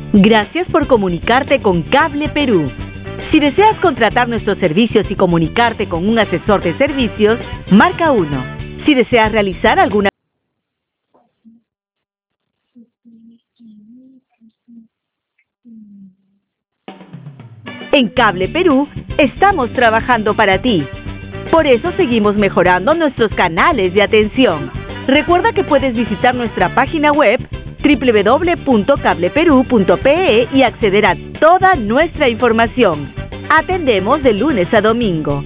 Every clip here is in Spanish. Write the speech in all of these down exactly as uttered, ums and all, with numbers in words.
Gracias por comunicarte con Cable Perú. Si deseas contratar nuestros servicios y comunicarte con un asesor de servicios, marca uno. Si deseas realizar alguna En Cable Perú estamos trabajando para ti. Por eso seguimos mejorando nuestros canales de atención. Recuerda que puedes visitar nuestra página web doble u doble u doble u punto cable perú punto pe e y acceder a toda nuestra información. Atendemos de lunes a domingo.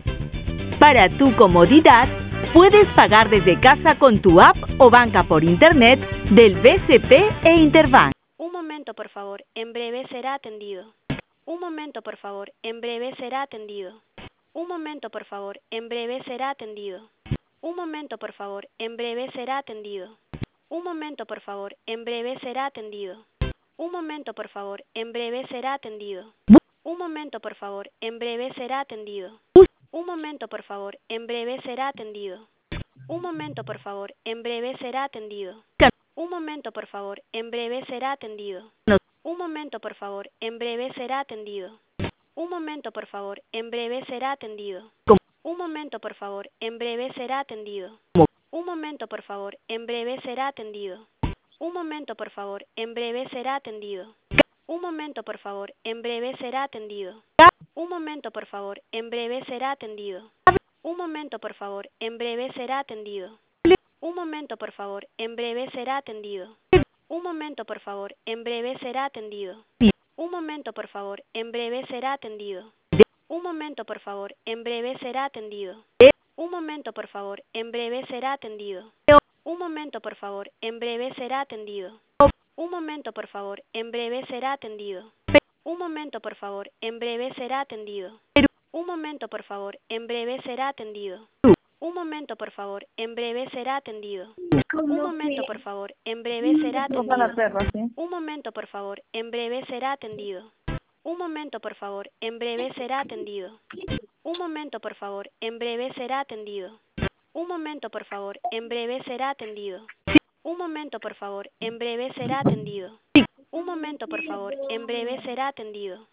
Para tu comodidad, puedes pagar desde casa con tu app o banca por internet del B C P e Interbank. Un momento, por favor. En breve será atendido. Un momento, por favor. En breve será atendido. Un momento, por favor. En breve será atendido. Un momento, por favor. En breve será atendido. Un momento, por favor. En breve será atendido. Un momento, por favor. En breve será atendido. Un momento, por favor. En breve será atendido. Un momento, por favor. En breve será atendido. Un momento, por favor. En breve será atendido. Un momento, por favor. En breve será atendido. Un momento, por favor. En breve será atendido. Un momento, por favor. En breve será atendido. Un momento, por favor. En breve será atendido. Un momento, por favor. En breve será atendido. Un momento, por favor. En breve será atendido. Un momento, por favor. En breve será atendido. Un momento, por favor. En breve será atendido. Un momento, por favor. En breve será atendido. Un momento, por favor. En breve será atendido. Un momento, por favor. En breve será atendido. Un momento, por favor. En breve será atendido. Un momento, por favor. En breve será atendido. Un momento, por favor. En breve será atendido. Un momento, por favor. En breve será atendido. Un momento, por favor. En breve será atendido. Un momento, por favor. En breve será atendido. Un momento, por favor. En breve será atendido. Un momento, por favor. En breve será atendido. Un momento, por favor. En breve será atendido. Un momento, por favor. En breve será atendido. Un momento, por favor. En breve será atendido. Un momento, por favor. En breve será atendido. Un momento, por favor. En breve será atendido. Un momento, por favor. En breve será atendido. Un momento, por favor. En breve será atendido.